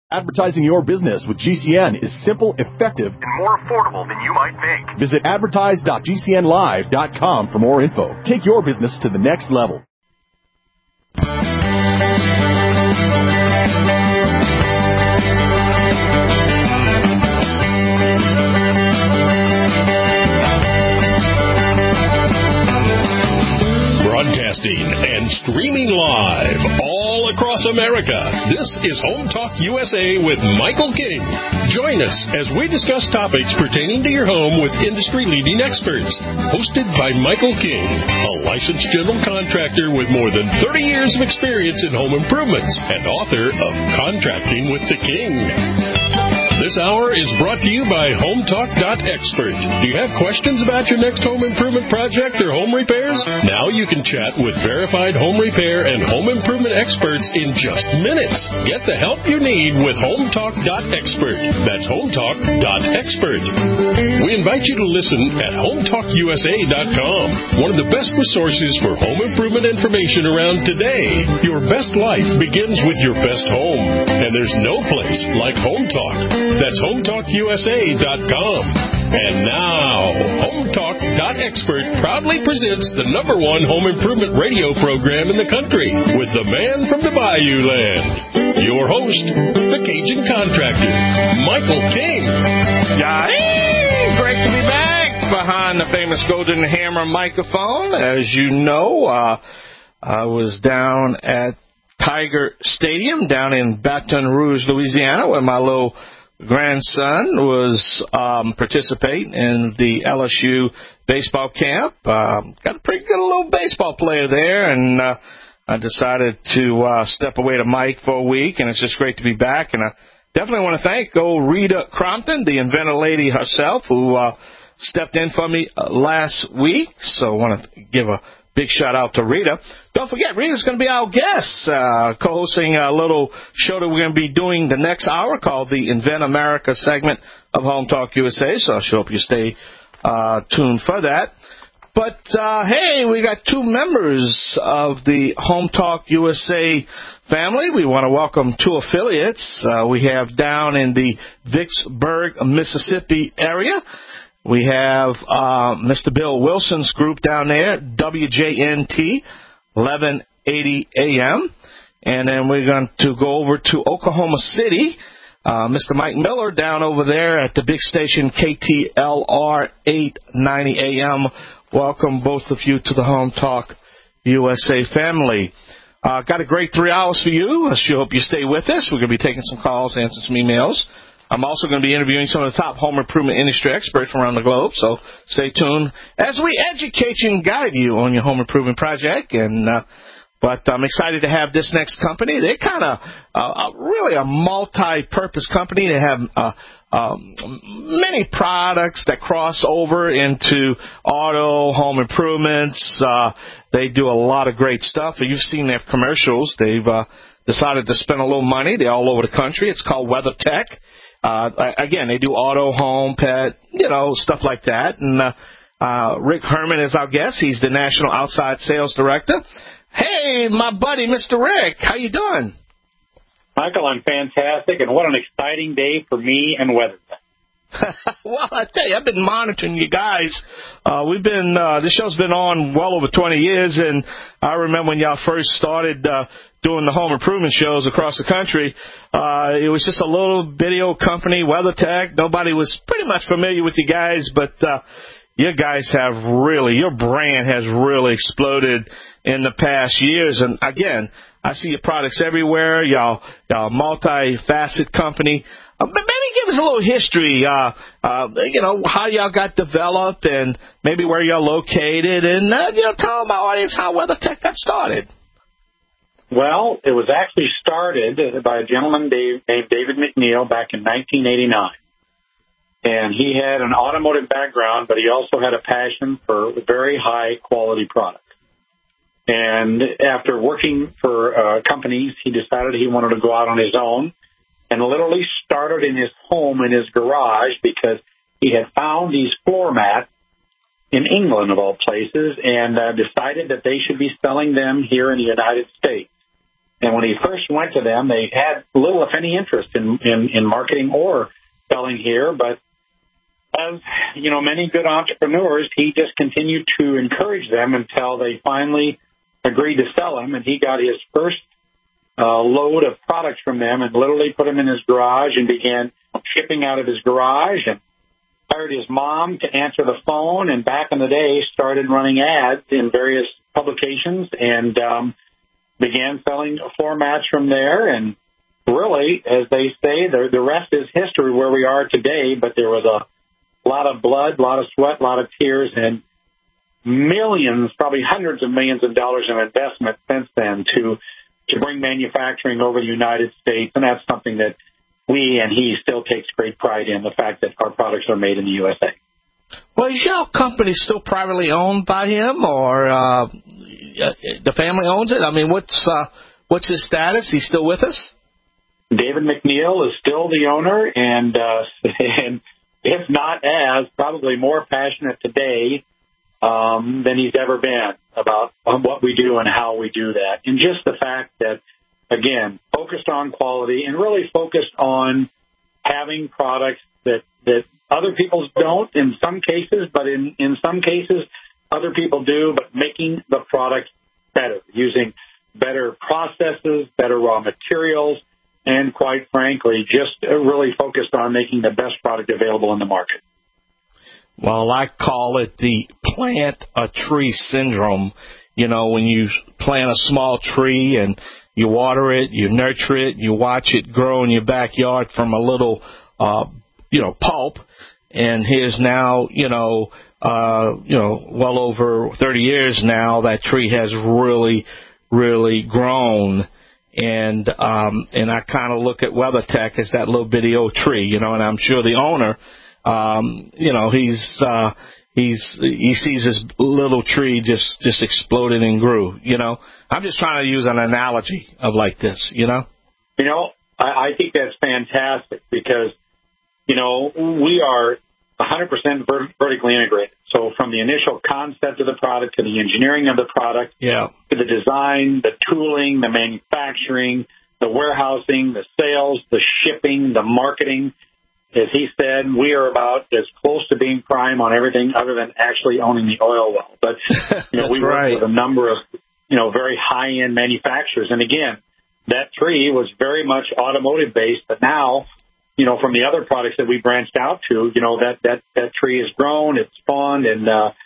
Advertising your business with GCN is simple, effective, and more affordable than you might think. Visit advertise.gcnlive.com for more info. Take your business to the next level. Broadcasting and streaming live all across America. This is Home Talk USA with Michael King. Join us as we discuss topics pertaining to your home with industry-leading experts. Hosted by Michael King, a licensed general contractor with more than 30 years of experience in home improvements and author of Contracting with the King. This hour is brought to you by HomeTalk.expert. Do you have questions about your next home improvement project or home repairs? Now you can chat with verified home repair and home improvement experts in just minutes. Get the help you need with HomeTalk.expert. That's HomeTalk.expert. We invite you to listen at HomeTalkUSA.com, one of the best resources for home improvement information around today. Your best life begins with your best home, and there's no place like Home Talk. That's HomeTalkUSA.com. And now, HomeTalk.expert proudly presents the #1 home improvement radio program in the country with the man from the Bayou Land, your host, the Cajun contractor, Michael King. Great to be back behind the famous Golden Hammer microphone. As you know, I was down at Tiger Stadium down in Baton Rouge, Louisiana, where my little grandson was participating in the LSU baseball camp. Got a pretty good little baseball player there, and I decided to step away to Mike for a week, and it's just great to be back. And I definitely want to thank old Rita Crompton, the inventor lady herself, who stepped in for me last week. So I want to give a big shout-out to Rita. Don't forget, Rita's going to be our guest, co-hosting a little show that we're going to be doing the next hour called the Invent America segment of Home Talk USA, so I hope you stay tuned for that. But, hey, we got two members of the Home Talk USA family. We want to welcome two affiliates we have down in the Vicksburg, Mississippi area. We have Mr. Bill Wilson's group down there, WJNT, 1180 AM. And then we're going to go over to Oklahoma City. Mr. Mike Miller down over there at the big station, KTLR, 890 AM. Welcome, both of you, to the Home Talk USA family. Got a great 3 hours for you. I sure hope you stay with us. We're going to be taking some calls, answering some emails. I'm also going to be interviewing some of the top home improvement industry experts from around the globe, so stay tuned as we educate you and guide you on your home improvement project. But I'm excited to have this next company. They're kind of really a multi-purpose company. They have many products that cross over into auto, home improvements. They do a lot of great stuff. You've seen their commercials. They've decided to spend a little money. They're all over the country. It's called WeatherTech. Again, they do auto, home, pet, stuff like that. And Rick Herman is our guest. He's the National Outside Sales Director. Hey, my buddy, Mr. Rick, how you doing? Michael, I'm fantastic, and what an exciting day for me and WeatherTech. Well, I tell you, I've been monitoring you guys. This show's been on well over 20 years, and I remember when y'all first started doing the home improvement shows across the country. It was just a little video company, WeatherTech. Nobody was pretty much familiar with you guys, but your brand has really exploded in the past years. And again, I see your products everywhere. Y'all multi-faceted company. Maybe give us a little history, how y'all got developed and maybe where y'all located, and tell my audience how WeatherTech got started. Well, it was actually started by a gentleman named David McNeil back in 1989. And he had an automotive background, but he also had a passion for very high-quality products. And after working for companies, he decided he wanted to go out on his own and literally started in his home, in his garage, because he had found these floor mats in England, of all places, and decided that they should be selling them here in the United States. And when he first went to them, they had little, if any, interest in marketing or selling here. But as, you know, many good entrepreneurs, he just continued to encourage them until they finally agreed to sell him. And he got his first load of products from them and literally put them in his garage and began shipping out of his garage, and hired his mom to answer the phone, and back in the day started running ads in various publications and began selling formats from there. And really, as they say, the rest is history where we are today. But there was a lot of blood, a lot of sweat, a lot of tears, and millions, probably hundreds of millions of dollars of investment since then to bring manufacturing over the United States. And that's something that we and he still takes great pride in, the fact that our products are made in the USA. Well, is your company still privately owned by him, or the family owns it? I mean, what's his status? He's still with us? David McNeil is still the owner, and if not as, probably more passionate today than he's ever been about what we do and how we do that. And just the fact that, again, focused on quality and really focused on having products that other people don't in some cases, but in some cases other people do, but making the product better, using better processes, better raw materials, and quite frankly, just really focused on making the best product available in the market. Well, I call it the plant a tree syndrome. You know, when you plant a small tree and you water it, you nurture it, you watch it grow in your backyard from a little, pulp. And here's now, well over 30 years now, that tree has really, really grown. And I kind of look at WeatherTech as that little bitty old tree, and I'm sure the owner, he sees his little tree just exploded and grew, I'm just trying to use an analogy of like this, I think that's fantastic because, we are 100% vertically integrated. So from the initial concept of the product to the engineering of the product, to the design, the tooling, the manufacturing, the warehousing, the sales, the shipping, the marketing, as he said, we are about as close to being prime on everything other than actually owning the oil well. But, we work with a number of, very high-end manufacturers. And again, that tree was very much automotive-based, but now, from the other products that we branched out to, that tree has grown, it's spawned, and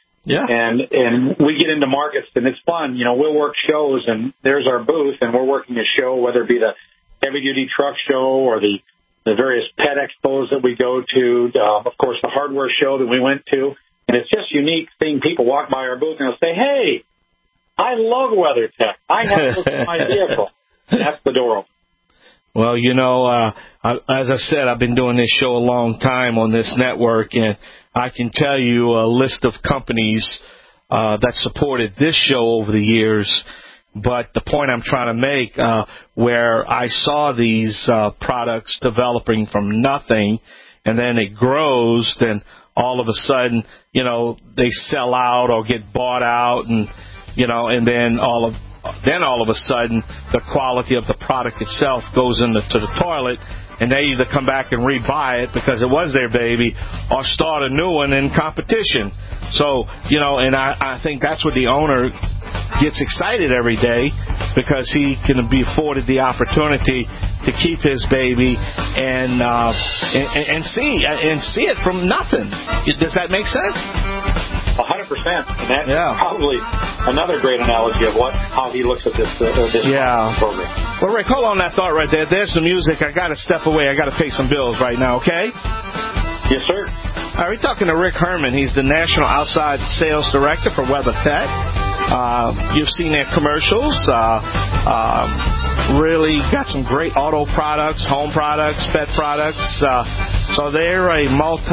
we get into markets, and it's fun. We'll work shows, and there's our booth, and we're working a show, whether it be the heavy-duty truck show or the various pet expos that we go to, of course, the hardware show that we went to. And it's just unique seeing people walk by our booth and they'll say, hey, I love WeatherTech. I have this in my vehicle. And that's the door open. Well, as I said, I've been doing this show a long time on this network, and I can tell you a list of companies that supported this show over the years. But the point I'm trying to make, where I saw these products developing from nothing, and then it grows, then all of a sudden, they sell out or get bought out, and and then all of a sudden, the quality of the product itself goes into the toilet, and they either come back and rebuy it because it was their baby, or start a new one in competition. So, and I think that's what the owner gets excited every day, because he can be afforded the opportunity to keep his baby and see it from nothing. Does that make sense? 100%, and that's probably another great analogy of how he looks at this program. Well, Rick, hold on that thought right there. There's some music. I got to step away. I got to pay some bills right now. Okay? Yes, sir. All right, we're talking to Rick Herman. He's the National Outside Sales Director for WeatherTech. You've seen their commercials. Really got some great auto products, home products, pet products. So they're a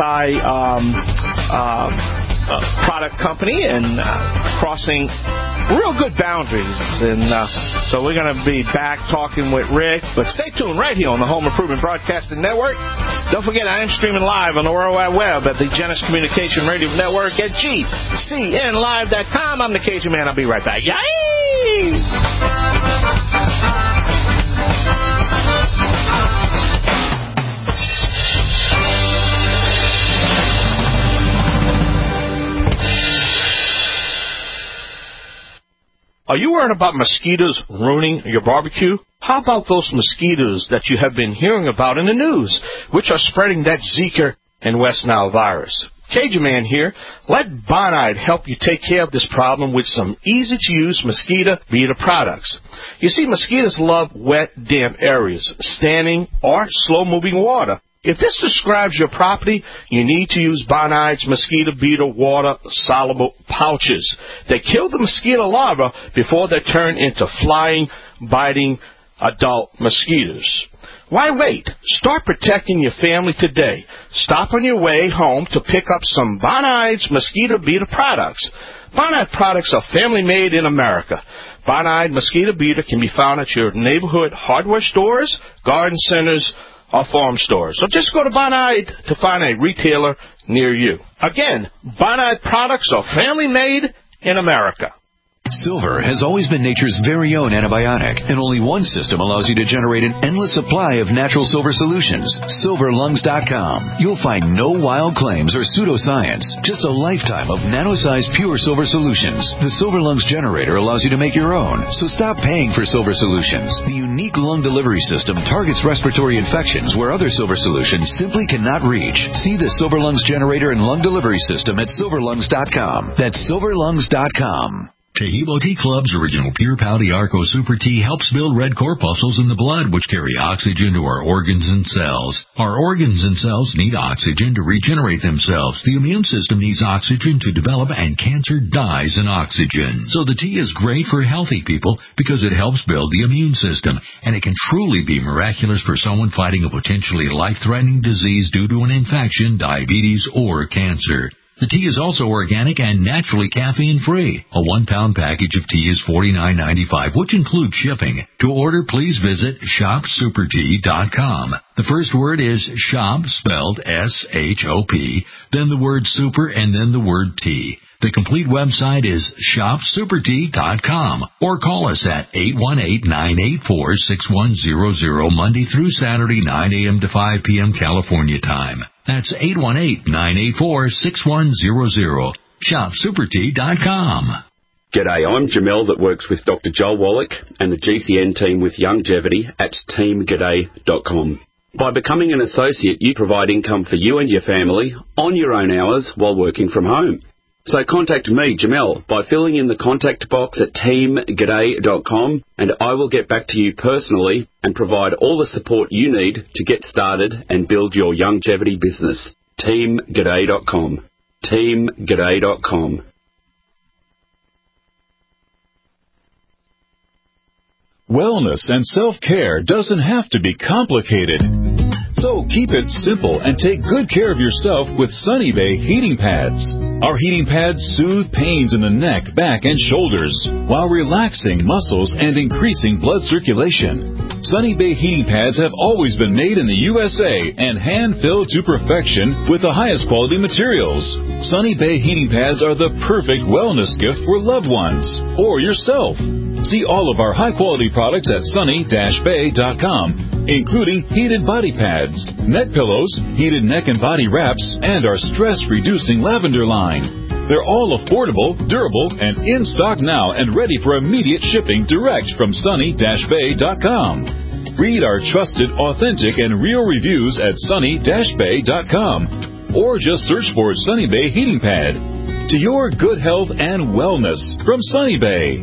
product company and crossing real good boundaries. And so we're going to be back talking with Rick. But stay tuned right here on the Home Improvement Broadcasting Network. Don't forget, I am streaming live on the World Wide Web at the Genesis Communication Radio Network at GCNlive.com. I'm the Cajun Man. I'll be right back. Yay! Are you worried about mosquitoes ruining your barbecue? How about those mosquitoes that you have been hearing about in the news, which are spreading that Zika and West Nile virus? Cajun Man here. Let Bonide help you take care of this problem with some easy-to-use mosquito beater products. You see, mosquitoes love wet, damp areas, standing or slow-moving water. If this describes your property, you need to use Bonide's mosquito beater water-soluble pouches. They kill the mosquito larvae before they turn into flying, biting adult mosquitoes. Why wait? Start protecting your family today. Stop on your way home to pick up some Bonide's mosquito beater products. Bonide products are family-made in America. Bonide mosquito beater can be found at your neighborhood hardware stores, garden centers, or farm stores. So just go to Bonide to find a retailer near you. Again, Bonide products are family-made in America. Silver has always been nature's very own antibiotic, and only one system allows you to generate an endless supply of natural silver solutions. SilverLungs.com. You'll find no wild claims or pseudoscience, just a lifetime of nano-sized pure silver solutions. The Silver Lungs generator allows you to make your own, so stop paying for silver solutions. The unique lung delivery system targets respiratory infections where other silver solutions simply cannot reach. See the Silver Lungs generator and lung delivery system at SilverLungs.com. That's SilverLungs.com. Tehebo Tea Club's original Pure Pau Arco Super Tea helps build red corpuscles in the blood, which carry oxygen to our organs and cells. Our organs and cells need oxygen to regenerate themselves. The immune system needs oxygen to develop, and cancer dies in oxygen. So the tea is great for healthy people because it helps build the immune system, and it can truly be miraculous for someone fighting a potentially life-threatening disease due to an infection, diabetes, or cancer. The tea is also organic and naturally caffeine-free. A 1-pound package of tea is $49.95, which includes shipping. To order, please visit shopsupertea.com. The first word is shop, spelled S-H-O-P, then the word super, and then the word tea. The complete website is shopsupertea.com, or call us at 818-984-6100 Monday through Saturday, 9 a.m. to 5 p.m. California time. That's 818-984-6100. shopsupertea.com. G'day, I'm Jamel that works with Dr. Joel Wallach and the GCN team with Longevity at teamg'day.com. By becoming an associate, you provide income for you and your family on your own hours while working from home. So contact me, Jamel, by filling in the contact box at teamg'day.com, and I will get back to you personally and provide all the support you need to get started and build your longevity business. teamg'day.com. teamg'day.com. Wellness and self-care doesn't have to be complicated. So keep it simple and take good care of yourself with Sunny Bay heating pads. Our heating pads soothe pains in the neck, back, and shoulders while relaxing muscles and increasing blood circulation. Sunny Bay heating pads have always been made in the USA and hand-filled to perfection with the highest quality materials. Sunny Bay heating pads are the perfect wellness gift for loved ones or yourself. See all of our high-quality products at sunny-bay.com, including heated body pads, neck pillows, heated neck and body wraps, and our stress-reducing lavender line. They're all affordable, durable, and in stock now and ready for immediate shipping direct from sunny-bay.com. Read our trusted, authentic, and real reviews at sunny-bay.com, or just search for Sunny Bay Heating Pad. To your good health and wellness from Sunny Bay.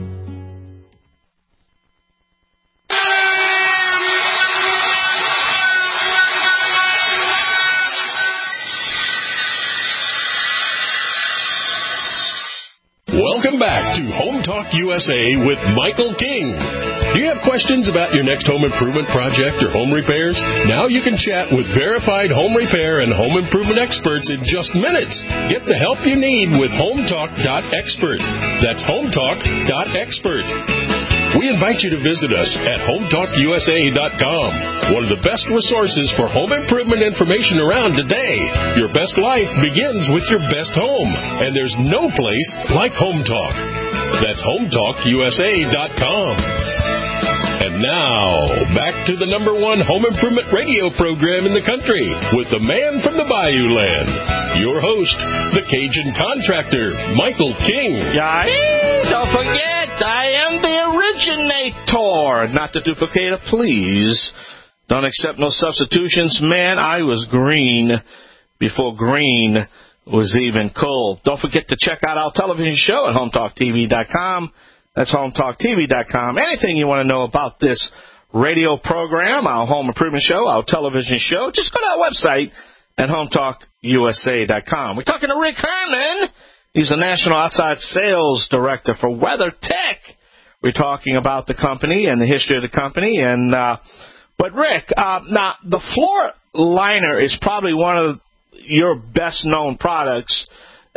Welcome back to Home Talk USA with Michael King. Do you have questions about your next home improvement project or home repairs? Now you can chat with verified home repair and home improvement experts in just minutes. Get the help you need with HomeTalk.expert. That's HomeTalk.expert. We invite you to visit us at HomeTalkUSA.com, one of the best resources for home improvement information around today. Your best life begins with your best home, and there's no place like Home Talk. That's HomeTalkUSA.com. And now, back to the #1 home improvement radio program in the country with the man from the Bayou Land, your host, the Cajun contractor, Michael King. Yaito! don't forget, I am the originator, not the duplicator, please. Don't accept no substitutions. Man, I was green before green was even cool. Don't forget to check out our television show at HomeTalkTV.com. That's HomeTalkTV.com. Anything you want to know about this radio program, our home improvement show, our television show, just go to our website at HomeTalkUSA.com. We're talking to Rick Herman. He's the National Outside Sales Director for WeatherTech. We're talking about the company and the history of the company. But Rick, now the floor liner is probably one of your best-known products,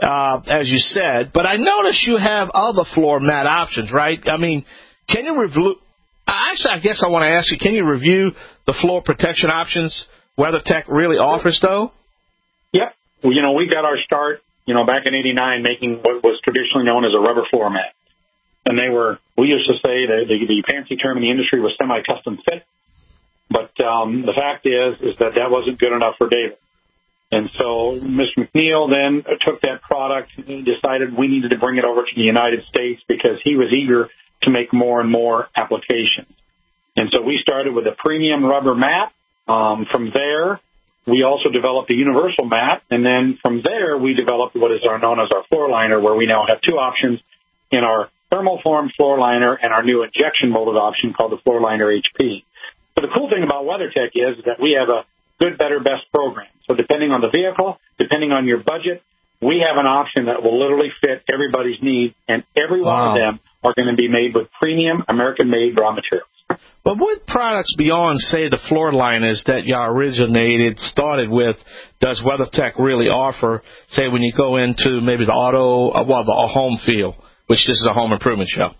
as you said. But I noticed you have other floor mat options, right? I mean, can you review? Actually, I guess I want to ask you, can you review the floor protection options WeatherTech really offers, though? Yep. Well, we got our start, back in '89 making what was traditionally known as a rubber floor mat. And we used to say that the fancy term in the industry was semi-custom fit. But the fact is that wasn't good enough for David. And so Mr. McNeil then took that product and decided we needed to bring it over to the United States because he was eager to make more and more applications. And so we started with a premium rubber mat. From there, we also developed a universal mat. And then from there, we developed what is known as our floor liner, where we now have two options in our thermoform floor liner and our new injection molded option called the Floor Liner HP. So the cool thing about WeatherTech is that we have a good, better, best program. So depending on the vehicle, depending on your budget, we have an option that will literally fit everybody's needs, and every one of them are going to be made with premium American-made raw materials. But what products beyond, say, the floor liners that y'all started with, does WeatherTech really offer, say, when you go into maybe the the home field, which this is a home improvement show?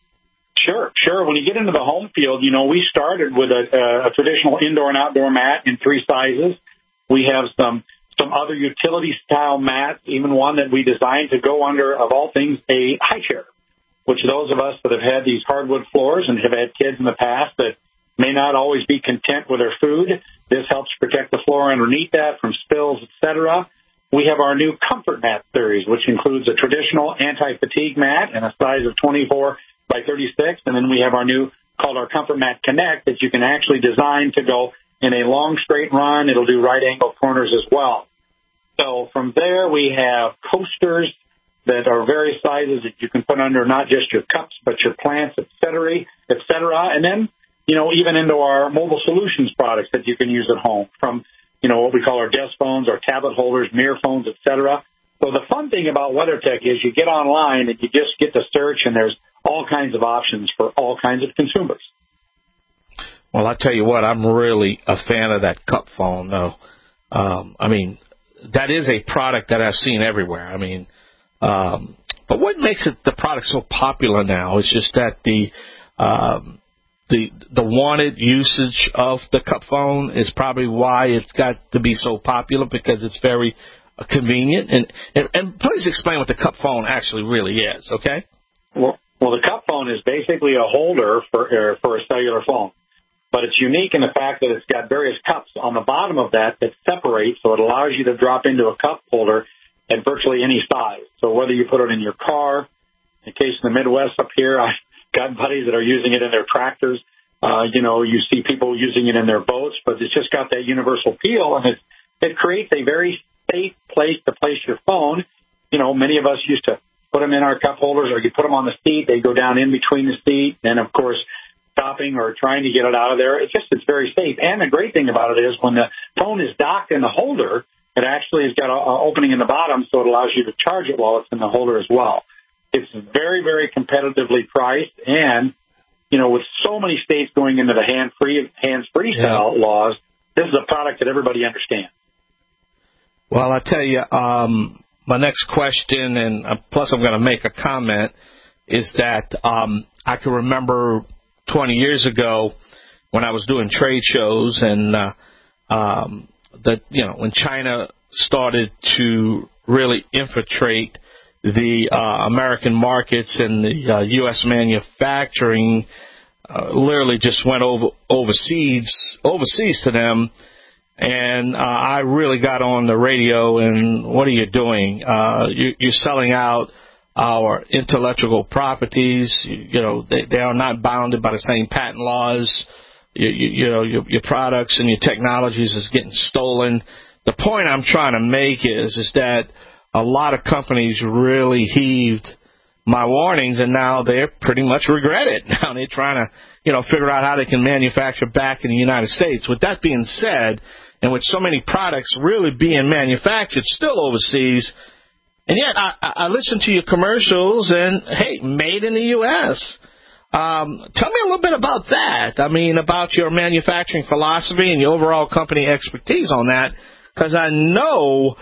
Sure. When you get into the home field, we started with a traditional indoor and outdoor mat in 3 sizes. We have some other utility-style mats, even one that we designed to go under, of all things, a high chair, which those of us that have had these hardwood floors and have had kids in the past that may not always be content with their food, this helps protect the floor underneath that from spills, etc. We have our new Comfort Mat series, which includes a traditional anti-fatigue mat in a size of 24 by 36, and then we have our new called our Comfort Mat Connect that you can actually design to go in a long straight run. It'll do right angle corners as well. So from there we have coasters that are various sizes that you can put under not just your cups but your plants, etc. And then even into our mobile solutions products that you can use at home, from what we call our desk phones, our tablet holders, mirror phones, etc. So the fun thing about WeatherTech is you get online and you just get to search, and there's all kinds of options for all kinds of consumers. Well, I tell you what, I'm really a fan of that cup phone, though. I mean, that is a product that I've seen everywhere. I mean, but what makes the product so popular now is just that the wanted usage of the cup phone is probably why it's got to be so popular, because it's very convenient. And please explain what the cup phone actually really is, okay? Well, the cup phone is basically a holder for a cellular phone, but it's unique in the fact that it's got various cups on the bottom of that separate, so it allows you to drop into a cup holder at virtually any size. So whether you put it in your car, in case in the Midwest up here, I've got buddies that are using it in their tractors. You see people using it in their boats, but it's just got that universal feel, and it creates a very safe place to place your phone. Many of us used to put them in our cup holders, or you put them on the seat, they go down in between the seat, and of course stopping or trying to get it out of there, it's very safe. And the great thing about it is when the phone is docked in the holder, it actually has got an opening in the bottom, so it allows you to charge it while it's in the holder as well. It's very, very competitively priced, and with so many states going into the hands-free style laws, this is a product that everybody understands. Well, I tell you, my next question, and plus I'm going to make a comment, is that I can remember 20 years ago when I was doing trade shows, and when China started to really infiltrate the American markets, and the U.S. manufacturing literally just went overseas to them. And I really got on the radio, and what are you doing? You're selling out our intellectual properties. They are not bounded by the same patent laws. Your products and your technologies is getting stolen. The point I'm trying to make is that a lot of companies really heaved my warnings, and now they're pretty much regret it. Now they're trying to, figure out how they can manufacture back in the United States. With that being said, and with so many products really being manufactured still overseas, and yet I listen to your commercials and, hey, made in the U.S. Tell me a little bit about that. I mean, about your manufacturing philosophy and your overall company expertise on that, because I know,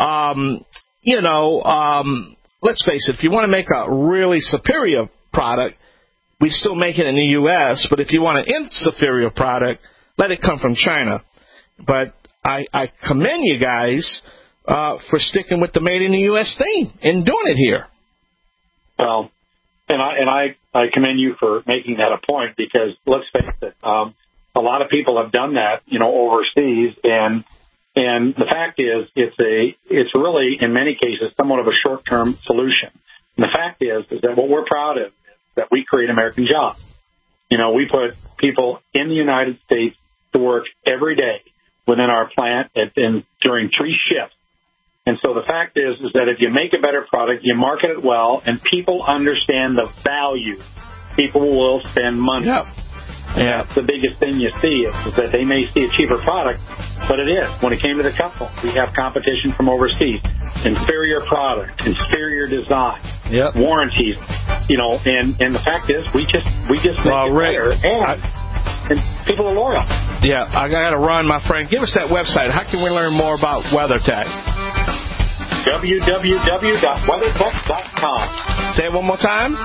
let's face it, if you want to make a really superior product, we still make it in the U.S., but if you want an inferior product, let it come from China. But I commend you guys for sticking with the Made in the U.S. theme and doing it here. Well, and I commend you for making that a point, because let's face it, a lot of people have done that, overseas, and the fact is, it's really, in many cases, somewhat of a short-term solution. And the fact is that what we're proud of is that we create American jobs. We put people in the United States to work every day within our plant during 3 shifts. And so the fact is that if you make a better product, you market it well, and people understand the value, people will spend money. Yep. Yeah, the biggest thing you see is that they may see a cheaper product, but it is. When it came to the cup phone, we have competition from overseas, inferior product, inferior design, warranties, and the fact is we just make it better, and people are loyal. Yeah, I got to run, my friend. Give us that website. How can we learn more about WeatherTech? www.weathertech.com. Say it one more time.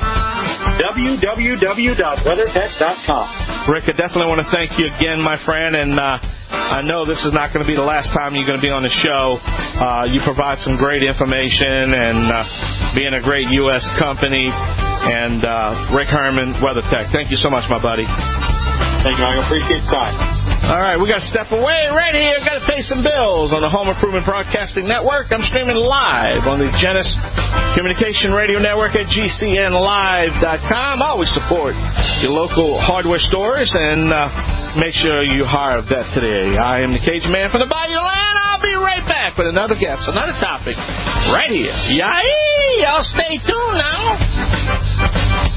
www.weathertech.com. Rick, I definitely want to thank you again, my friend, and I know this is not going to be the last time you're going to be on the show. You provide some great information, and being a great U.S. company, and Rick Herman, WeatherTech. Thank you so much, my buddy. Thank you. I appreciate the time. All right, we got to step away right here. Got to pay some bills on the Home Improvement Broadcasting Network. I'm streaming live on the Genesis Communication Radio Network at GCNlive.com. Always support your local hardware stores, and make sure you hire a vet today. I am the Cajun Man from the Bayou Land. I'll be right back with another guest, another topic, right here. Yay! Y'all stay tuned now.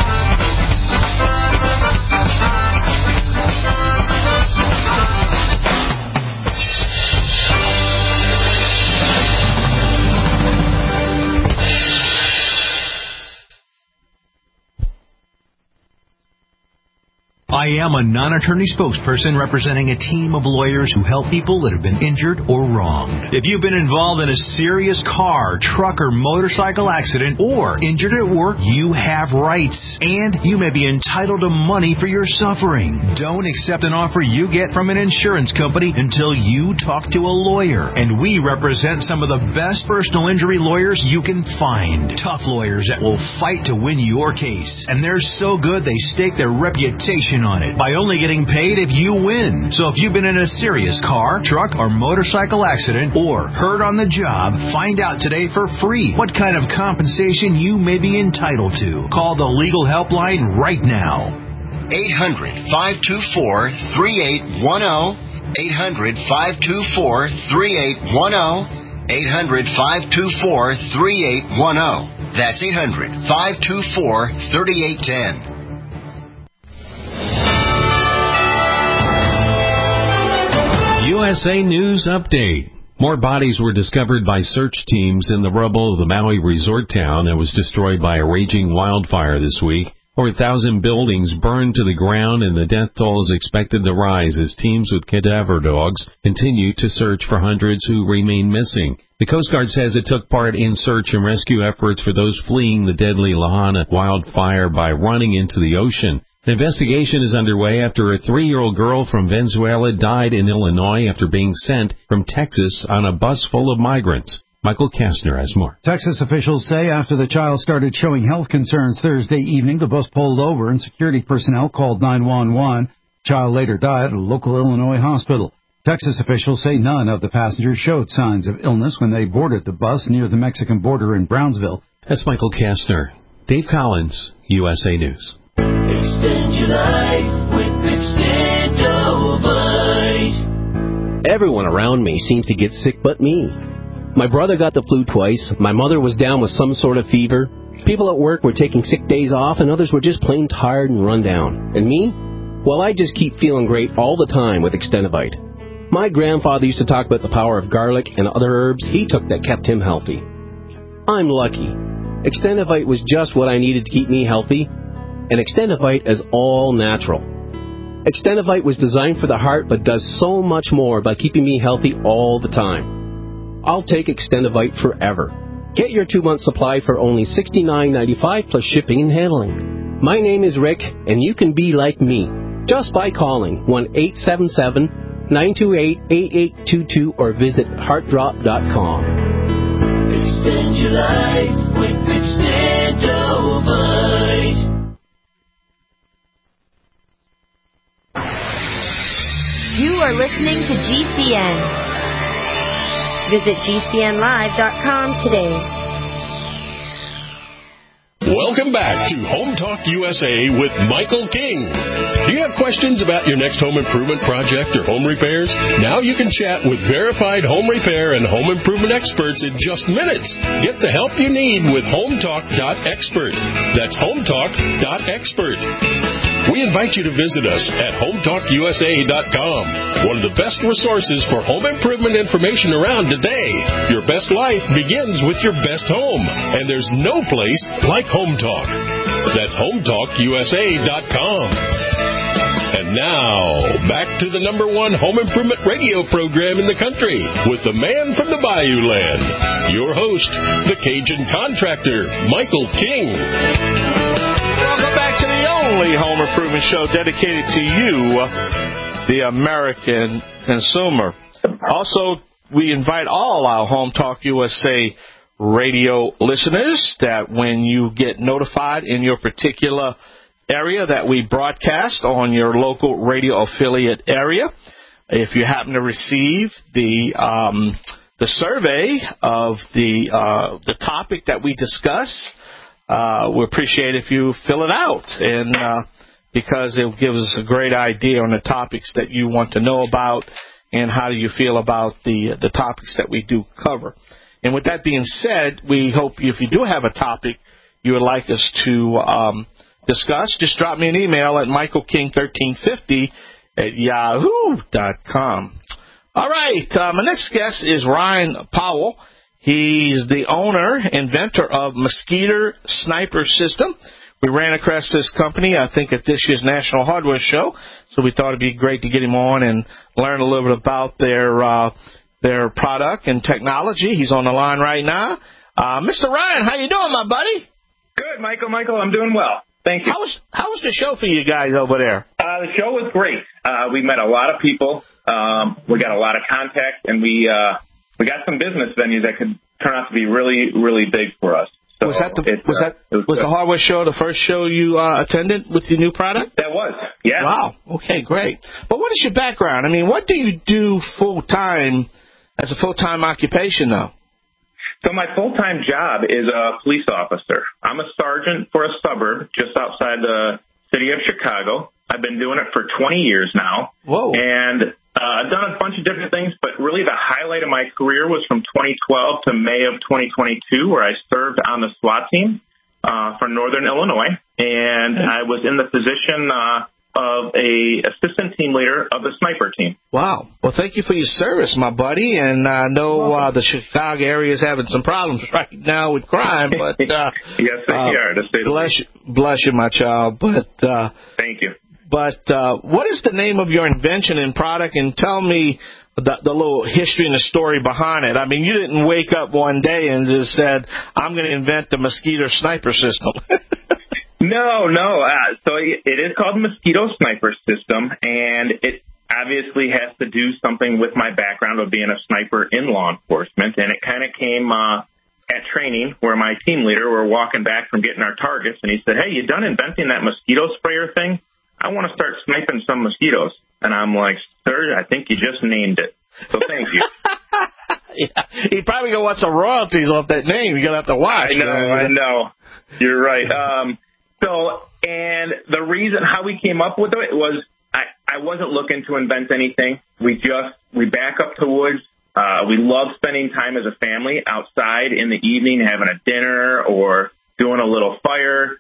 I am a non-attorney spokesperson representing a team of lawyers who help people that have been injured or wronged. If you've been involved in a serious car, truck, or motorcycle accident, or injured at work, you have rights, and you may be entitled to money for your suffering. Don't accept an offer you get from an insurance company until you talk to a lawyer, and we represent some of the best personal injury lawyers you can find. Tough lawyers that will fight to win your case, and they're so good they stake their reputation on it by only getting paid if you win. So if you've been in a serious car, truck, or motorcycle accident, or hurt on the job, find out today for free what kind of compensation you may be entitled to. Call the legal helpline right now. 800-524-3810. 800-524-3810. 800-524-3810. That's 800-524-3810. USA News Update. More bodies were discovered by search teams in the rubble of the Maui resort town that was destroyed by a raging wildfire this week. Over 1,000 buildings burned to the ground, and the death toll is expected to rise as teams with cadaver dogs continue to search for hundreds who remain missing. The Coast Guard says it took part in search and rescue efforts for those fleeing the deadly Lahaina wildfire by running into the ocean. An investigation is underway after a 3-year-old girl from Venezuela died in Illinois after being sent from Texas on a bus full of migrants. Michael Kastner has more. Texas officials say after the child started showing health concerns Thursday evening, the bus pulled over and security personnel called 911. The child later died at a local Illinois hospital. Texas officials say none of the passengers showed signs of illness when they boarded the bus near the Mexican border in Brownsville. That's Michael Kastner. Dave Collins, USA News. Extend your life with Extendovite. Everyone around me seems to get sick but me. My brother got the flu twice. My mother was down with some sort of fever. People at work were taking sick days off, and others were just plain tired and run down. And me? Well, I just keep feeling great all the time with Extendovite. My grandfather used to talk about the power of garlic and other herbs he took that kept him healthy. I'm lucky. Extendovite was just what I needed to keep me healthy, and Extendovite is all natural. Extendovite was designed for the heart but does so much more by keeping me healthy all the time. I'll take Extendovite forever. Get your 2-month supply for only $69.95 plus shipping and handling. My name is Rick, and you can be like me just by calling 1-877-928-8822 or visit heartdrop.com. Extend your life with Extendovite. You are listening to GCN. Visit GCNlive.com today. Welcome back to Home Talk USA with Michael King. Do you have questions about your next home improvement project or home repairs? Now you can chat with verified home repair and home improvement experts in just minutes. Get the help you need with HomeTalk.expert. That's HomeTalk.expert. We invite you to visit us at HomeTalkUSA.com, one of the best resources for home improvement information around today. Your best life begins with your best home, and there's no place like Home Talk. That's HomeTalkUSA.com. And now, back to the #1 home improvement radio program in the country with the man from the Bayou Land, your host, the Cajun contractor, Michael King. Welcome back to the only home improvement show dedicated to you, the American consumer. Also, we invite all our Home Talk USA radio listeners that when you get notified in your particular area that we broadcast on your local radio affiliate area, if you happen to receive the survey of the topic that we discuss, we appreciate if you fill it out, and because it gives us a great idea on the topics that you want to know about and how do you feel about the topics that we do cover. And with that being said, we hope if you do have a topic you would like us to discuss, just drop me an email at michaelking1350@yahoo.com. All right, my next guest is Ryan Powell. He's the owner, inventor of Mosquito Sniper System. We ran across this company, I think, at this year's National Hardware Show, so we thought it'd be great to get him on and learn a little bit about their product and technology. He's on the line right now. Mr. Ryan, how you doing, my buddy? Good, Michael. I'm doing well. Thank you. How was the show for you guys over there? The show was great. We met a lot of people. We got a lot of contacts, and we got some business venues that could turn out to be really, really big for us. So was the hardware show the first show you attended with your new product? That was, yeah. Wow. Okay, great. But what is your background? I mean, what do you do full-time as a full-time occupation, though? So my full-time job is a police officer. I'm a sergeant for a suburb just outside the city of Chicago. I've been doing it for 20 years now. Whoa. And I've done a bunch of different things, but really the highlight of my career was from 2012 to May of 2022, where I served on the SWAT team for Northern Illinois. And I was in the position of a assistant team leader of the sniper team. Wow. Well, thank you for your service, my buddy. And I know the Chicago area is having some problems right now with crime, but yes, they are. To say the least. Bless you, my child. But thank you. But what is the name of your invention and product? And tell me the little history and the story behind it. I mean, you didn't wake up one day and just said, "I'm going to invent the Mosquito Sniper System." No. So it is called Mosquito Sniper System, and it obviously has to do something with my background of being a sniper in law enforcement. And it kind of came at training where my team leader were walking back from getting our targets, and he said, "Hey, you done inventing that mosquito sprayer thing? I want to start sniping some mosquitoes." And I'm like, "Sir, I think you just named it. So thank you." Yeah. He probably gonna want some royalties off that name. You're gonna have to watch. I know. You're right. And the reason how we came up with it was I wasn't looking to invent anything. We back up to woods. We love spending time as a family outside in the evening, having a dinner or doing a little fire.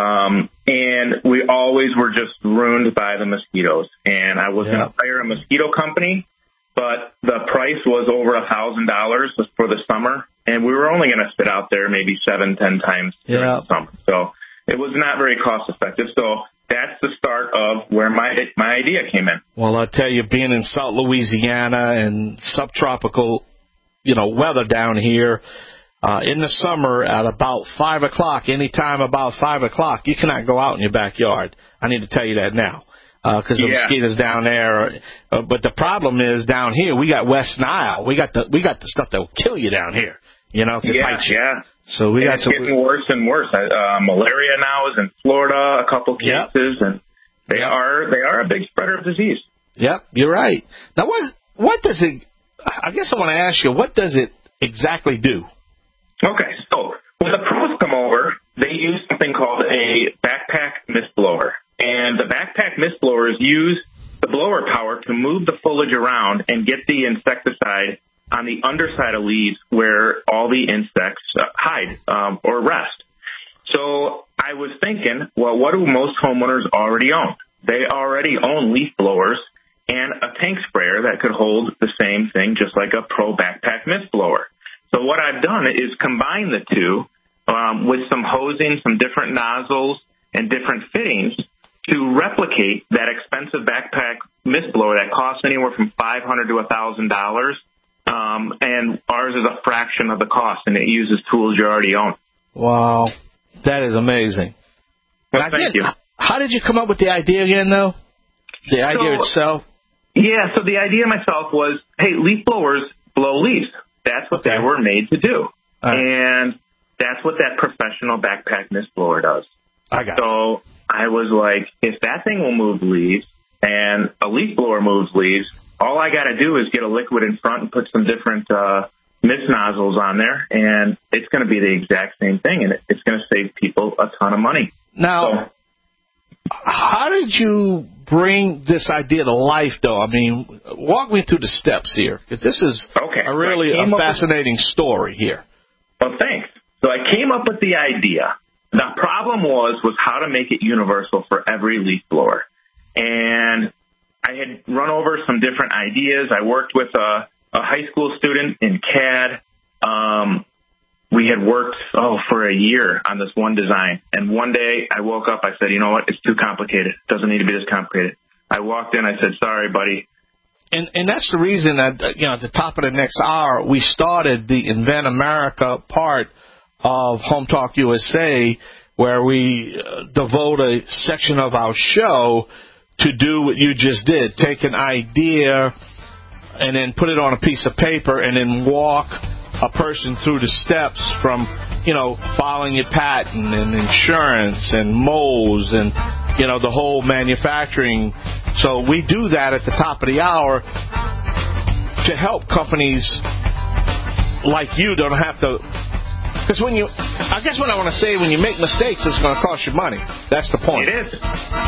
And we always were just ruined by the mosquitoes. And I was going to hire a mosquito company, but the price was over $1,000 for the summer. And we were only going to sit out there maybe 7-10 times during the summer. So it was not very cost effective. So that's the start of where my idea came in. Well, I'll tell you, being in South Louisiana and subtropical, weather down here, in the summer at about 5 o'clock, anytime about 5 o'clock, you cannot go out in your backyard. I need to tell you that now, because the mosquitoes down there. But the problem is down here, we got West Nile. We got the stuff that will kill you down here. Bite you. So it's getting worse and worse. Malaria now is in Florida, a couple cases, and they are a big spreader of disease. Yep, you're right. Now, what does it? I guess I want to ask you, what does it exactly do? Okay, so when the pros come over, they use something called a backpack mist blower, and the backpack mist blowers use the blower power to move the foliage around and get the insecticide on the underside of leaves where all the insects hide or rest. So I was thinking, well, what do most homeowners already own? They already own leaf blowers and a tank sprayer that could hold the same thing, just like a Pro backpack mist blower. So what I've done is combine the two with some hosing, some different nozzles, and different fittings to replicate that expensive backpack mist blower that costs anywhere from $500 to $1,000. And ours is a fraction of the cost, and it uses tools you already own. Wow, that is amazing. Well, thank you. How did you come up with the idea again, though? The idea itself? Yeah, so the idea myself was, hey, leaf blowers blow leaves. That's what they were made to do. And that's what that professional backpack mist blower does. So I was like, if that thing will move leaves and a leaf blower moves leaves, all I got to do is get a liquid in front and put some different mist nozzles on there, and it's going to be the exact same thing, and it's going to save people a ton of money. Now, how did you bring this idea to life, though? I mean, walk me through the steps here, because this is a really fascinating story here. Well, thanks. So I came up with the idea. The problem was how to make it universal for every leaf blower. And I had run over some different ideas. I worked with a high school student in CAD. We had worked, for a year on this one design. And one day I woke up, I said, you know what, it's too complicated. It doesn't need to be this complicated. I walked in, I said, sorry, buddy. And that's the reason that, at the top of the next hour, we started the Invent America part of Home Talk USA, where we devote a section of our show to do what you just did. Take an idea and then put it on a piece of paper and then walk a person through the steps from, filing your patent and insurance and molds and, the whole manufacturing. So we do that at the top of the hour to help companies like you don't have to. Because when you make mistakes, it's going to cost you money. That's the point. It is.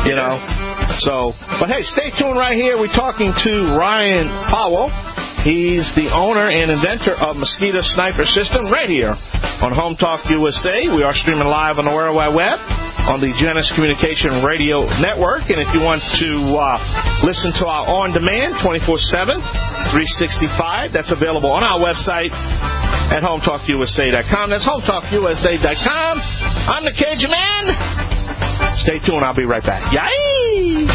But hey, stay tuned right here. We're talking to Ryan Powell. He's the owner and inventor of Mosquito Sniper System right here on Home Talk USA. We are streaming live on the World Wide Web on the Genesis Communication Radio Network. And if you want to listen to our on-demand 24/7, 365, that's available on our website at HomeTalkUSA.com. That's HomeTalkUSA.com. I'm the Cajun Man. Stay tuned. I'll be right back. Yay!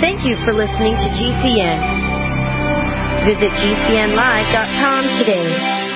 Thank you for listening to GCN. Visit GCNlive.com today.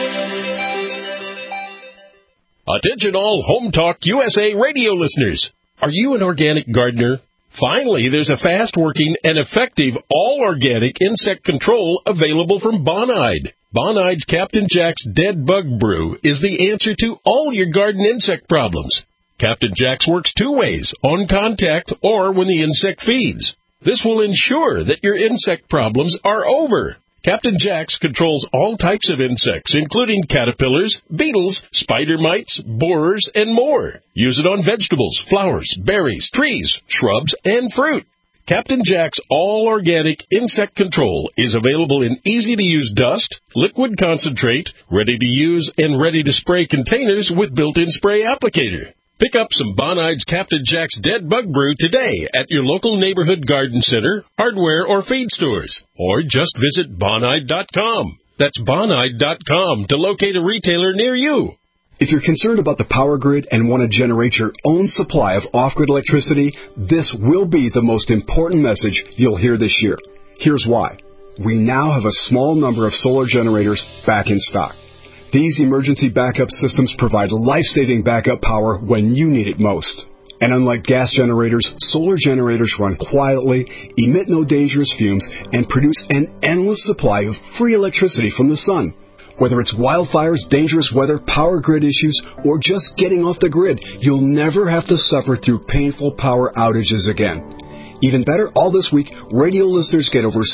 Attention all Home Talk USA radio listeners. Are you an organic gardener? Finally, there's a fast-working and effective all-organic insect control available from Bonide. Bonide's Captain Jack's Dead Bug Brew is the answer to all your garden insect problems. Captain Jack's works two ways, on contact or when the insect feeds. This will ensure that your insect problems are over. Captain Jack's controls all types of insects, including caterpillars, beetles, spider mites, borers, and more. Use it on vegetables, flowers, berries, trees, shrubs, and fruit. Captain Jack's all-organic insect control is available in easy-to-use dust, liquid concentrate, ready-to-use and ready-to-spray containers with built-in spray applicator. Pick up some Bonide's Captain Jack's Dead Bug Brew today at your local neighborhood garden center, hardware, or feed stores. Or just visit Bonide.com. That's Bonide.com to locate a retailer near you. If you're concerned about the power grid and want to generate your own supply of off-grid electricity, this will be the most important message you'll hear this year. Here's why. We now have a small number of solar generators back in stock. These emergency backup systems provide life-saving backup power when you need it most. And unlike gas generators, solar generators run quietly, emit no dangerous fumes, and produce an endless supply of free electricity from the sun. Whether it's wildfires, dangerous weather, power grid issues, or just getting off the grid, you'll never have to suffer through painful power outages again. Even better, all this week, radio listeners get over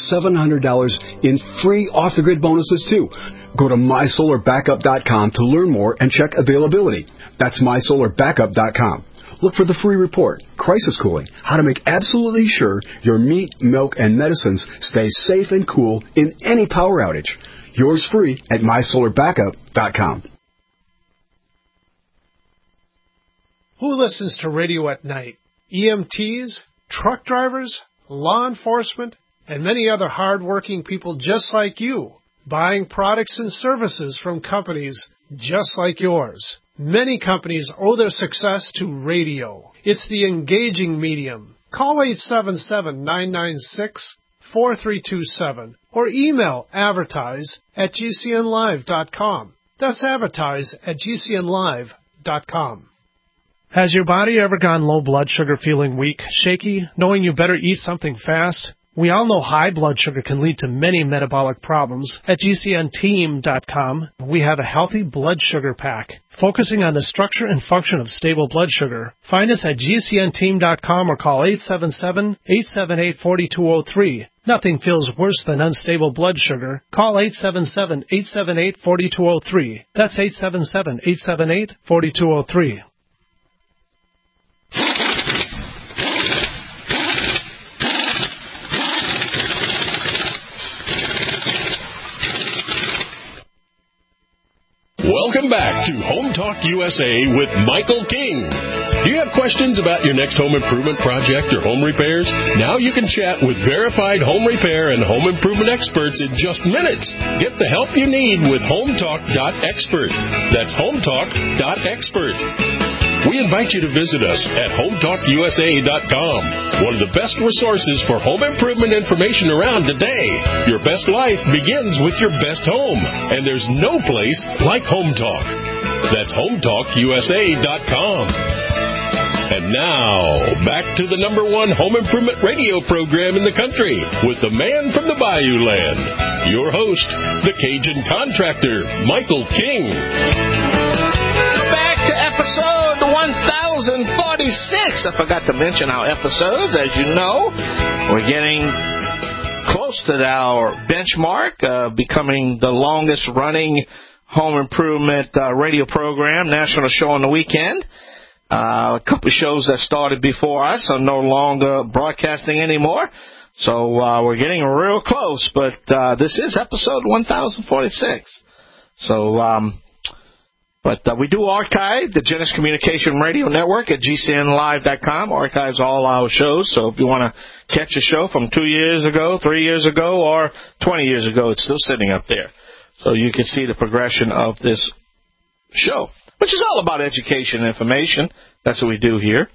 $700 in free off-the-grid bonuses, too. Go to MySolarBackup.com to learn more and check availability. That's MySolarBackup.com. Look for the free report, Crisis Cooling, how to make absolutely sure your meat, milk, and medicines stay safe and cool in any power outage. Yours free at MySolarBackup.com. Who listens to radio at night? EMTs, truck drivers, law enforcement, and many other hard-working people just like you, buying products and services from companies just like yours. Many companies owe their success to radio. It's the engaging medium. Call 877-996-4327 or email advertise@gcnlive.com. That's advertise@gcnlive.com. Has your body ever gone low blood sugar, feeling weak, shaky, knowing you better eat something fast? We all know high blood sugar can lead to many metabolic problems. At GCNteam.com, we have a healthy blood sugar pack, focusing on the structure and function of stable blood sugar. Find us at GCNteam.com or call 877-878-4203. Nothing feels worse than unstable blood sugar. Call 877-878-4203. That's 877-878-4203. Welcome back to Home Talk USA with Michael King. Do you have questions about your next home improvement project or home repairs? Now you can chat with verified home repair and home improvement experts in just minutes. Get the help you need with HomeTalk.expert. That's HomeTalk.expert. We invite you to visit us at HomeTalkUSA.com, one of the best resources for home improvement information around today. Your best life begins with your best home, and there's no place like Home Talk. That's HomeTalkUSA.com. And now, back to the #1 home improvement radio program in the country with the man from the Bayou Land, your host, the Cajun contractor, Michael King. Back to episode 1046. I forgot to mention our episodes. As you know, we're getting close to our benchmark, becoming the longest running home improvement radio program, national show on the weekend. A couple of shows that started before us are no longer broadcasting anymore. So we're getting real close, but this is episode 1046. So, but we do archive the Genesis Communication Radio Network at GCNlive.com. Archives all our shows. So if you want to catch a show from 2 years ago, 3 years ago, or 20 years ago, it's still sitting up there. So you can see the progression of this show, which is all about education and information. That's what we do here.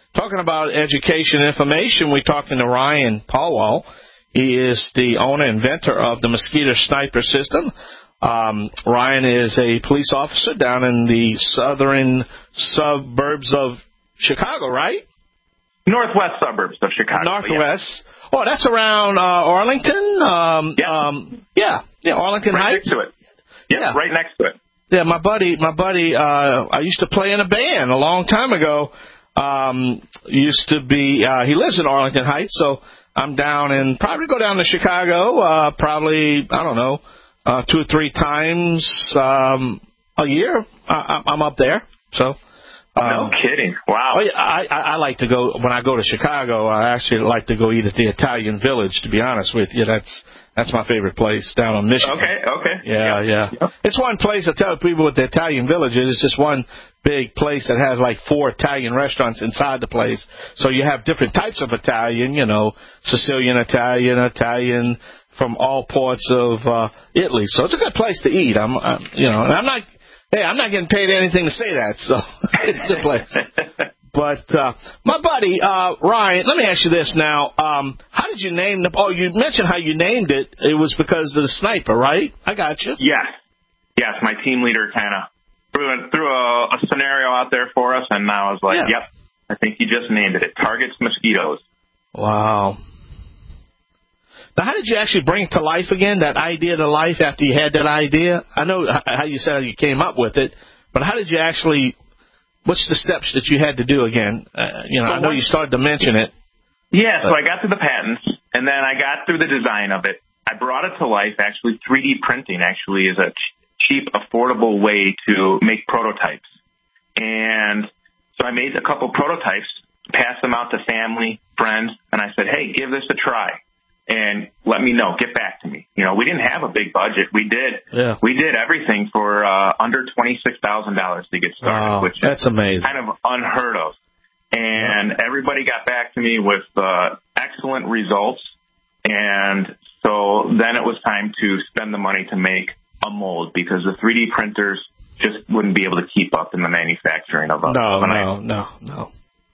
talking about education and information, we're talking to Ryan Powell. He is the owner and inventor of the Mosquito Sniper system. Ryan is a police officer down in the southern suburbs of Chicago, right? Northwest suburbs of Chicago. Northwest. Yeah. Oh, that's around Arlington? Arlington right Heights. Next to it. Yeah, right next to it. Yeah, my buddy, I used to play in a band a long time ago. Used to be, he lives in Arlington Heights, so I'm down and probably go down to Chicago, probably, I don't know, 2 or 3 times a year. I'm up there, so. No kidding. Wow. I like to go, when I go to Chicago, I actually like to go eat at the Italian Village, to be honest with you. That's my favorite place down on Michigan. Okay. Yeah. It's one place I tell people what the Italian Village is. It's just one big place that has like 4 Italian restaurants inside the place. So you have different types of Italian, Sicilian Italian from all parts of Italy. So it's a good place to eat. And I'm not getting paid anything to say that, so it's a good place. But my buddy, Ryan, let me ask you this now. How did you name the... Oh, you mentioned how you named it. It was because of the sniper, right? I got you. Yes, my team leader kind of threw a scenario out there for us, and I was like, Yep, I think you just named it. It targets mosquitoes. Wow. Now, how did you actually bring it to life again, that idea to life after you had that idea? I know how you said you came up with it, but how did you actually... What's the steps that you had to do again? I know you started to mention it. Yeah, so I got through the patents, and then I got through the design of it. I brought it to life. Actually, 3D printing actually is a cheap, affordable way to make prototypes. And so I made a couple prototypes, passed them out to family, friends, and I said, hey, give this a try. And let me know. Get back to me. We didn't have a big budget. We did everything for under $26,000 to get started, which that's amazing. Kind of unheard of. And everybody got back to me with excellent results. And so then it was time to spend the money to make a mold, because the 3D printers just wouldn't be able to keep up in the manufacturing of an item. No.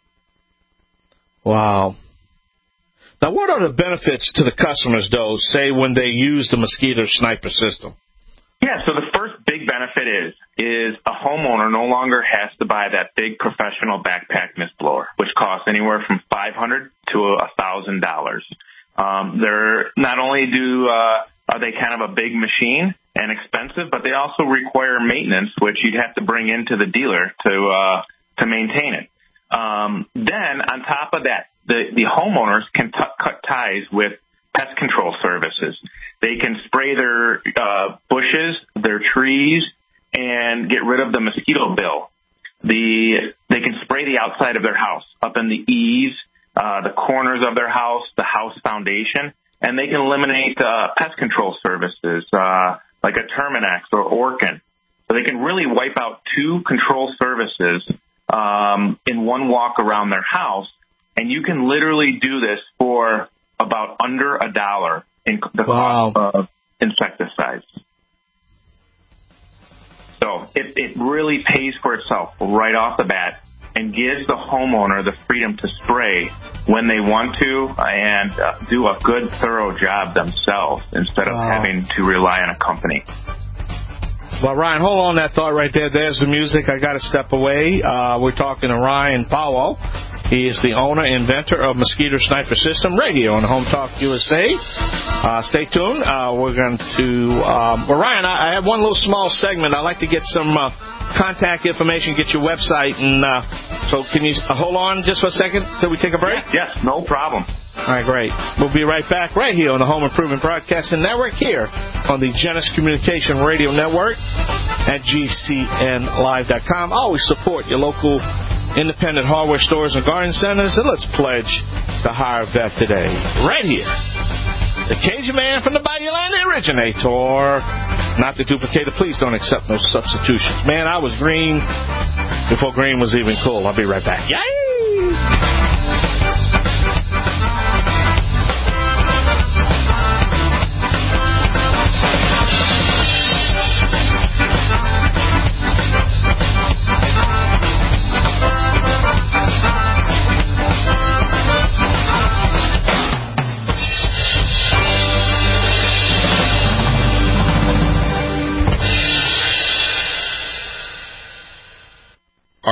Wow. Now, what are the benefits to the customers, though, say when they use the Mosquito Sniper system? Yeah, so the first big benefit is a homeowner no longer has to buy that big professional backpack mist blower, which costs anywhere from $500 to $1,000. They're not only are they kind of a big machine and expensive, but they also require maintenance, which you'd have to bring into the dealer to maintain it. Then on top of that, the homeowners can cut ties with pest control services. They can spray their bushes, their trees, and get rid of the mosquito bill. They can spray the outside of their house, up in the eaves, the corners of their house, the house foundation, and they can eliminate pest control services like a Terminex or Orkin. So they can really wipe out 2 control services in one walk around their house. And you can literally do this for about under $1 in the cost of insecticides. So it really pays for itself right off the bat and gives the homeowner the freedom to spray when they want to and do a good, thorough job themselves instead of having to rely on a company. Well, Ryan, hold on that thought right there. There's the music. I got to step away. We're talking to Ryan Powell. He is the owner and inventor of Mosquito Sniper System right here on Home Talk USA. Stay tuned. We're going to... well, Ryan, I have one little small segment. I'd like to get some contact information, get your website. And so can you hold on just for a second till we take a break? Yes, no problem. All right, great. We'll be right back right here on the Home Improvement Broadcasting Network here on the Genesis Communication Radio Network at GCNlive.com. Always support your local independent hardware stores and garden centers, and let's pledge the higher vet today. Right here. The Cajun Man from the Bayou Land, the originator. Not the duplicator. Please don't accept no substitutions. Man, I was green before green was even cool. I'll be right back. Yay!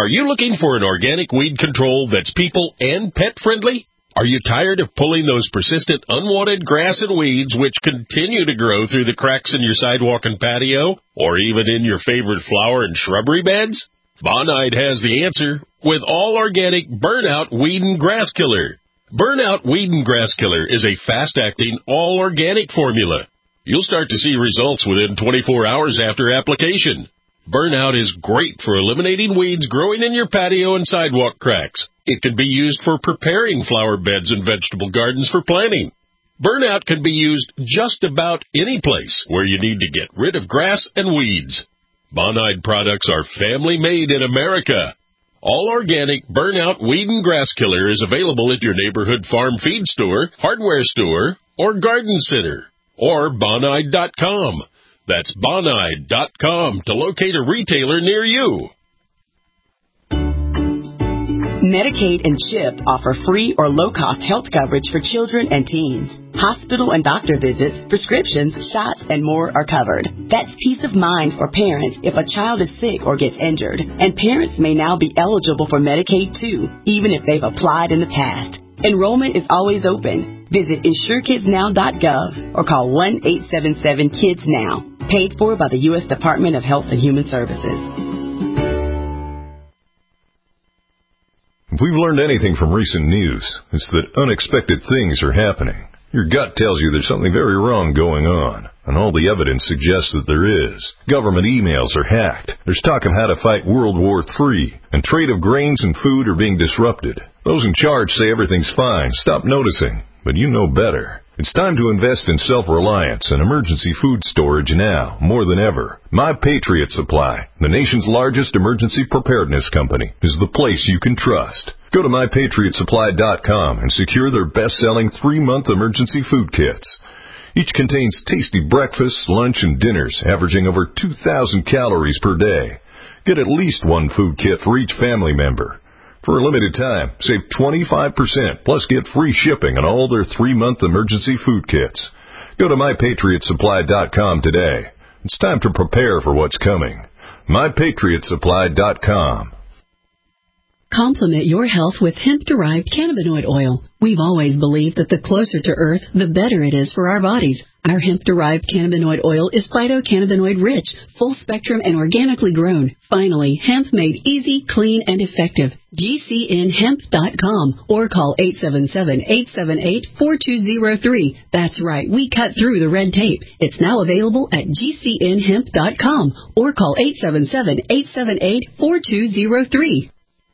Are you looking for an organic weed control that's people and pet friendly? Are you tired of pulling those persistent unwanted grass and weeds which continue to grow through the cracks in your sidewalk and patio, or even in your favorite flower and shrubbery beds? Bonide has the answer with all organic Burnout Weed and Grass Killer. Burnout Weed and Grass Killer is a fast-acting, all-organic formula. You'll start to see results within 24 hours after application. Burnout is great for eliminating weeds growing in your patio and sidewalk cracks. It can be used for preparing flower beds and vegetable gardens for planting. Burnout can be used just about any place where you need to get rid of grass and weeds. Bonide products are family-made in America. All organic Burnout Weed and Grass Killer is available at your neighborhood farm feed store, hardware store, or garden center, or Bonide.com. That's Bonide.com to locate a retailer near you. Medicaid and CHIP offer free or low-cost health coverage for children and teens. Hospital and doctor visits, prescriptions, shots, and more are covered. That's peace of mind for parents if a child is sick or gets injured. And parents may now be eligible for Medicaid, too, even if they've applied in the past. Enrollment is always open. Visit InsureKidsNow.gov or call 1-877-KIDS-NOW. Paid for by the U.S. Department of Health and Human Services. If we've learned anything from recent news, it's that unexpected things are happening. Your gut tells you there's something very wrong going on, and all the evidence suggests that there is. Government emails are hacked. There's talk of how to fight World War III, and trade of grains and food are being disrupted. Those in charge say everything's fine. Stop noticing, but you know better. It's time to invest in self-reliance and emergency food storage now, more than ever. My Patriot Supply, the nation's largest emergency preparedness company, is the place you can trust. Go to MyPatriotSupply.com and secure their best-selling 3-month emergency food kits. Each contains tasty breakfasts, lunch, and dinners, averaging over 2,000 calories per day. Get at least one food kit for each family member. For a limited time, save 25%, plus get free shipping on all their 3-month emergency food kits. Go to MyPatriotSupply.com today. It's time to prepare for what's coming. MyPatriotSupply.com. Complement your health with hemp-derived cannabinoid oil. We've always believed that the closer to Earth, the better it is for our bodies. Our hemp-derived cannabinoid oil is phytocannabinoid-rich, full-spectrum, and organically grown. Finally, hemp made easy, clean, and effective. GCNHemp.com or call 877-878-4203. That's right, we cut through the red tape. It's now available at GCNHemp.com or call 877-878-4203.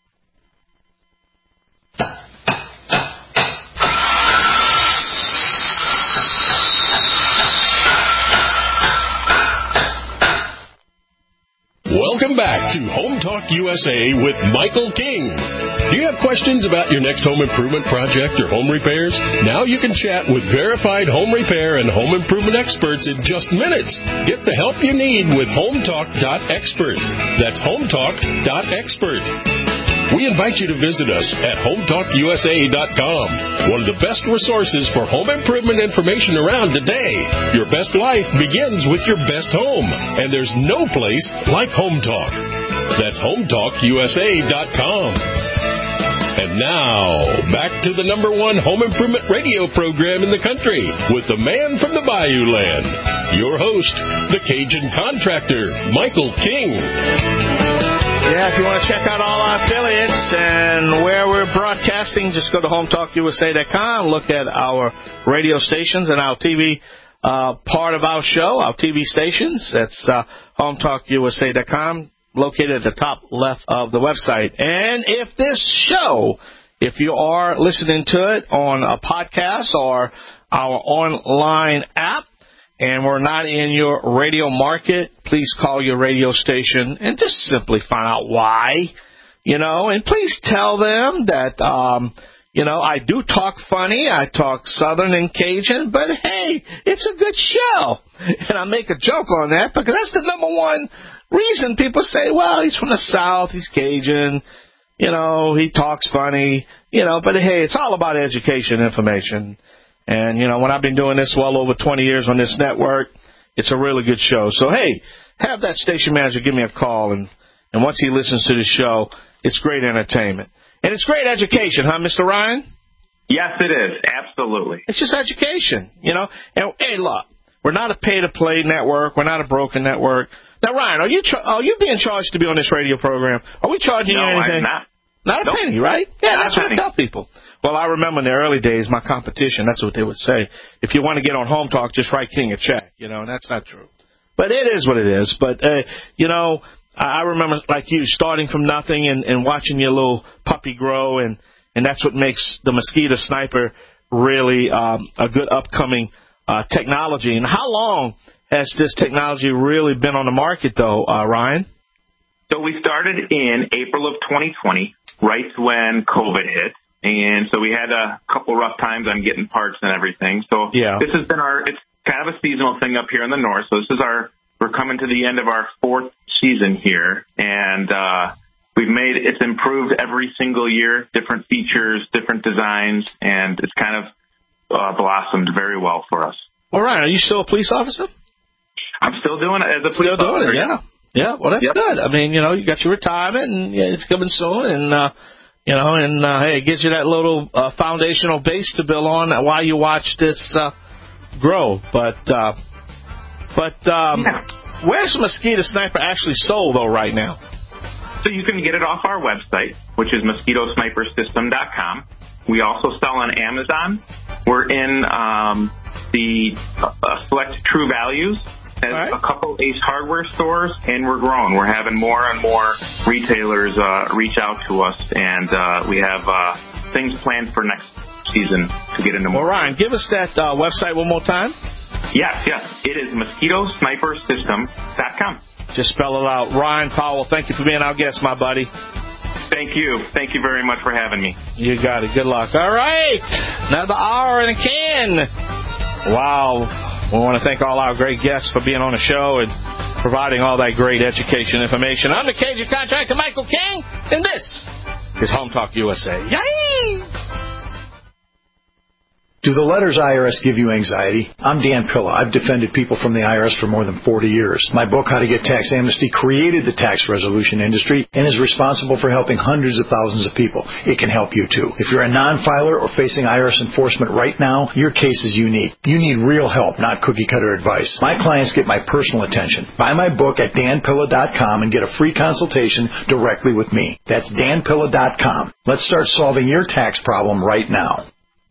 Welcome back to Home Talk USA with Michael King. Do you have questions about your next home improvement project or home repairs? Now you can chat with verified home repair and home improvement experts in just minutes. Get the help you need with HomeTalk.expert. That's HomeTalk.expert. We invite you to visit us at HomeTalkUSA.com, one of the best resources for home improvement information around today. Your best life begins with your best home, and there's no place like Home Talk. That's HomeTalkUSA.com. And now, back to the #1 home improvement radio program in the country with the man from the Bayou Land, your host, the Cajun contractor, Michael King. Yeah, if you want to check out all our affiliates and where we're broadcasting, just go to HomeTalkUSA.com, look at our radio stations and our TV part of our show, our TV stations. That's HomeTalkUSA.com, located at the top left of the website. And if this show, if you are listening to it on a podcast or our online app, and we're not in your radio market, please call your radio station and just simply find out why, and please tell them that, I do talk funny, I talk Southern and Cajun, but hey, it's a good show. And I make a joke on that because that's the #1 reason people say, well, he's from the South, he's Cajun, he talks funny, but hey, it's all about education, information. And, when I've been doing this well over 20 years on this network, it's a really good show. So, hey, have that station manager give me a call. And once he listens to the show, it's great entertainment. And it's great education, huh, Mr. Ryan? Yes, it is. Absolutely. It's just education, you know. And, hey, look, we're not a pay-to-play network. We're not a broken network. Now, Ryan, are you being charged to be on this radio program? Are we charging you anything? No, I'm not. Not a penny, right? Yeah, that's what I tell people. Well, I remember in the early days, my competition, that's what they would say. If you want to get on Home Talk, just write King a check, you know, and that's not true. But it is what it is. But, you know, I remember, like you, starting from nothing and watching your little puppy grow, and that's what makes the Mosquito Sniper really a good upcoming technology. And how long has this technology really been on the market, though, Ryan? So we started in April of 2020, right when COVID hit. And so we had a couple rough times on getting parts and everything. So this has been it's kind of a seasonal thing up here in the north. So we're coming to the end of our 4th season here. And it's improved every single year, different features, different designs, and it's kind of blossomed very well for us. All right. Are you still a police officer? I'm still doing it as a police officer. Yeah, well, that's good. I mean, you know, you got your retirement, and it's coming soon, and hey, it gives you that little foundational base to build on while you watch this grow. But where's the Mosquito Sniper actually sold, though, right now? So you can get it off our website, which is mosquitosnipersystem.com. We also sell on Amazon. We're in the select True Values. Has a couple Ace Hardware stores, and we're growing. We're having more and more retailers reach out to us, and we have things planned for next season to get into more. Well, Ryan, give us that website one more time. Yes. It is mosquitosnipersystem.com. Just spell it out. Ryan Powell, thank you for being our guest, my buddy. Thank you. Thank you very much for having me. You got it. Good luck. All right. Another hour in a can. Wow. We want to thank all our great guests for being on the show and providing all that great education information. I'm the Cajun contractor, Michael King, and this is Home Talk USA. Yay! Do the letters IRS give you anxiety? I'm Dan Pilla. I've defended people from the IRS for more than 40 years. My book, How to Get Tax Amnesty, created the tax resolution industry and is responsible for helping hundreds of thousands of people. It can help you, too. If you're a non-filer or facing IRS enforcement right now, your case is unique. You need real help, not cookie-cutter advice. My clients get my personal attention. Buy my book at danpilla.com and get a free consultation directly with me. That's danpilla.com. Let's start solving your tax problem right now.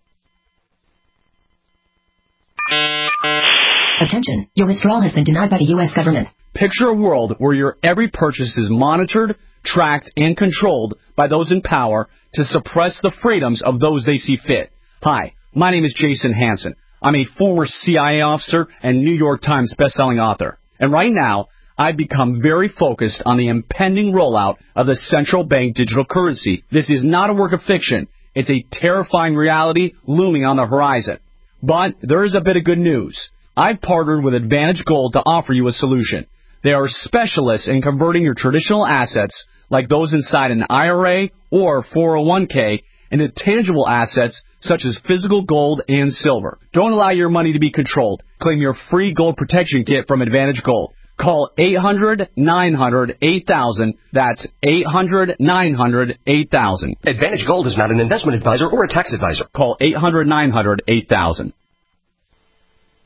Attention, your withdrawal has been denied by the U.S. government. Picture a world where your every purchase is monitored, tracked, and controlled by those in power to suppress the freedoms of those they see fit. Hi, my name is Jason Hansen. I'm a former CIA officer and New York Times bestselling author. And right now, I've become very focused on the impending rollout of the central bank digital currency. This is not a work of fiction. It's a terrifying reality looming on the horizon. But there is a bit of good news. I've partnered with Advantage Gold to offer you a solution. They are specialists in converting your traditional assets, like those inside an IRA or 401k, into tangible assets such as physical gold and silver. Don't allow your money to be controlled. Claim your free gold protection kit from Advantage Gold. Call 800-900-8000. That's 800-900-8000. Advantage Gold is not an investment advisor or a tax advisor. Call 800-900-8000.